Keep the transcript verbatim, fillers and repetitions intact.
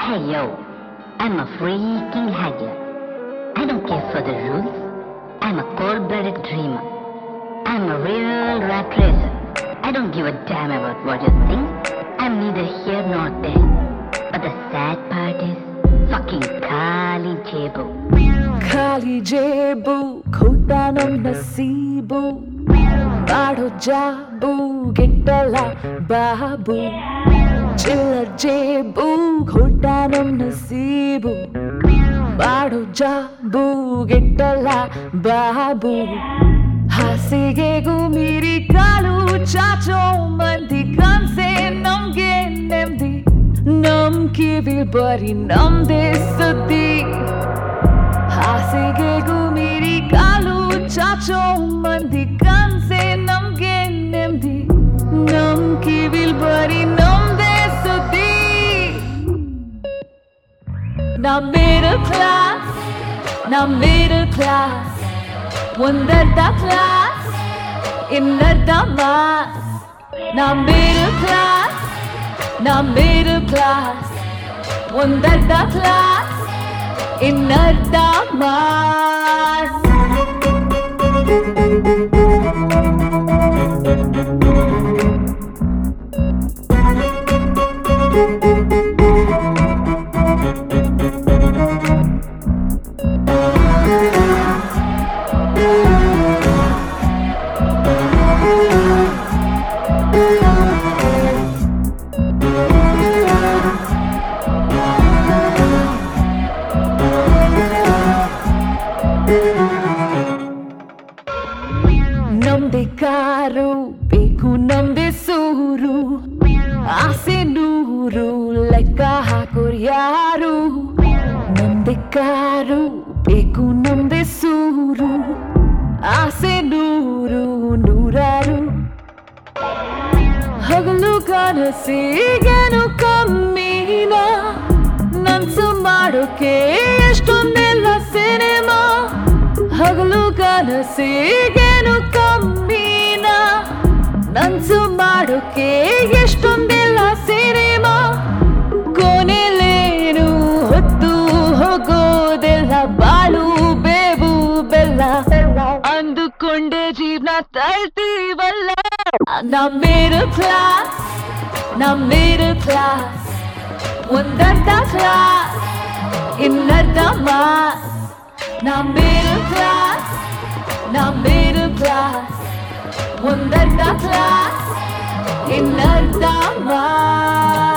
Hey yo, I'm a freaking haggler. I don't care for the rules. I'm a cold-blooded dreamer. I'm a real rat racer. I don't give a damn about what you think. I'm neither here nor there. But the sad part is fucking Kali Jebu. ಖಾಲಿ ಜೇಬು ಖೋಟ ನಮ್ ನಸೀಬು ಮಾಡೋ job ಗೆಟ್ಟಲ್ಲ Babu ಚಿಲ್ಲರ್ ಜೇಬು ಖೋಟ ನಮ್ ನಸೀಬು ಮಾಡೋ job ಗೆಟ್ಟಲ್ಲ Babu ಹಾಸಿಗೆಗೂ ಮೀರಿ ಕಾಲು ಚಾಚೋ ಮಂದಿ ಕನ್ಸೆ ನಮ್ಗೆ ನೆಮ್ಮದಿ ನಮ್ ಕಿವಿ ಬರೀ ನಮ್ದೇ ಸುದ್ದಿ ಹಾಸಿಗೆಗೂ ಮೀರಿ ಕಾಲು ಚಾಚೋ ಮಂದಿ ಕನ್ಸೆ ನಮ್ಗೆ ನೆಮ್ಮದಿ ನಮ್ ಕಿವಿಲ್ ಬರೀ ನಮ್ದೇ ಸುದ್ದಿ ನಾ ಮಿಡಲ್ ಕ್ಲಾಸ್ ನಾ ಮಿಡಲ್ ಕ್ಲಾಸ್ ಒಂದರ್ಧ ಕ್ಲಾಸ್ ಇನ್ನರ್ಧ ಮಾಸ್ ನಾ ಮಿಡಲ್ ಕ್ಲಾಸ್ ನಾ ಮಿಡಲ್ ಕ್ಲಾಸ್ ಒಂದರ್ಧ ಕ್ಲಾಸ್ ಇನ್ನರ್ಧ ಮಾಸ್ ನಮ್ದೆ ಕಾರು ಬೇಕು ನಮ್ದೆ ಸೂರು ಆಸೆ ನೂರು ಲೆಕ್ಕ ಹಾಕೋರ್ ಯಾರು ನಮ್ದೆ ಕಾರು ಬೇಕು ನಮ್ದೆ ಸೂರು ಆಸೆ ನೂರು ನೂರಾರು ಹಗಲು ಕನಸಿಗೇನು ಕಮ್ಮಿನ ನನ್ಸು ಮಾಡೋಕೆ ಎಷ್ಟೊಂದೆಲ್ಲ ಸಿನಿಮಾ ಹಗಲು ಕನಸಿಗೇನು ಕಮ್ಮಿನ ನನ್ಸು ಮಾಡೋಕೆ ಎಷ್ಟೊಂದೆಲ್ಲ ಸಿನಿಮಾ ಕೊನೆಲೇನು ಹೊತ್ತು ಹೋಗೋದೆಲ್ಲ ಬಾಳು ಬೇವು ಬೆಲ್ಲ ಅಂದುಕೊಂಡೆ ಜೀವನ ತಳ್ತೀವಲ್ಲ ನಾ ಮಿಡಲ್ ಕ್ಲಾಸ್ ನಾ ಮಿಡಲ್ ಕ್ಲಾಸ್ ಒಂದರ್ಧ ಕ್ಲಾಸ್ ಇನ್ನರ್ಧ ಮಾಸ್ ನಾ ಮಿಡಲ್ ಕ್ಲಾಸ್ ನಾ ಮಿಡಲ್ ಕ್ಲಾಸ್ ಒಂದರ್ಧ ಕ್ಲಾಸ್ ಇನ್ನರ್ಧ ಮಾಸ್